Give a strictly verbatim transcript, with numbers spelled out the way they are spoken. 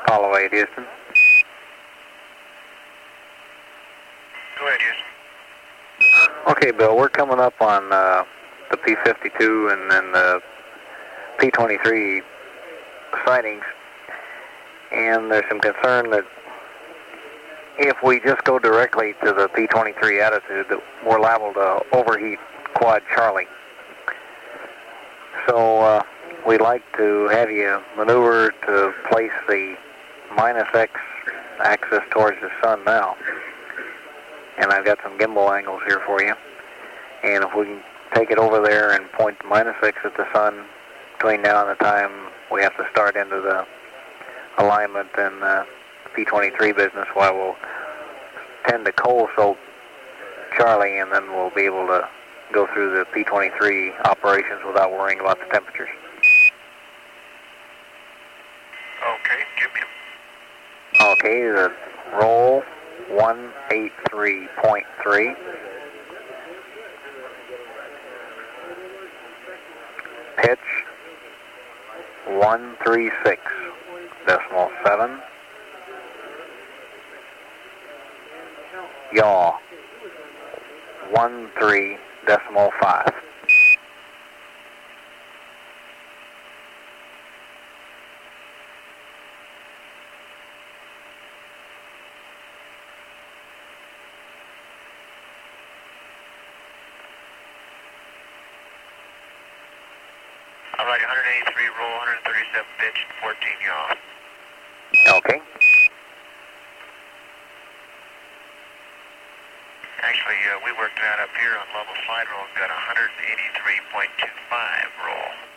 Call away, Houston. Go ahead, Houston. Okay, Bill, we're coming up on uh, the P fifty-two and then the P twenty-three sightings, and there's some concern that if we just go directly to the P twenty-three attitude, that we're liable to overheat Quad Charlie. So uh, we'd like to have you maneuver to place the minus X axis towards the sun now. And I've got some gimbal angles here for you. And if we can take it over there and point the minus X at the sun between now and the time we have to start into the alignment and uh, P twenty-three business, while we'll tend to cold soak Charlie, and then we'll be able to go through the P twenty-three operations without worrying about the temperatures. Okay, give me Okay, the roll one eighty-three point three. Pitch one thirty-six decimal seven. Yaw one three decimal five. All right, one eighty-three roll, one thirty-seven pitch, fourteen yaw. Okay. Actually, uh, we worked that up here on level slide roll and got one eighty-three point two five roll.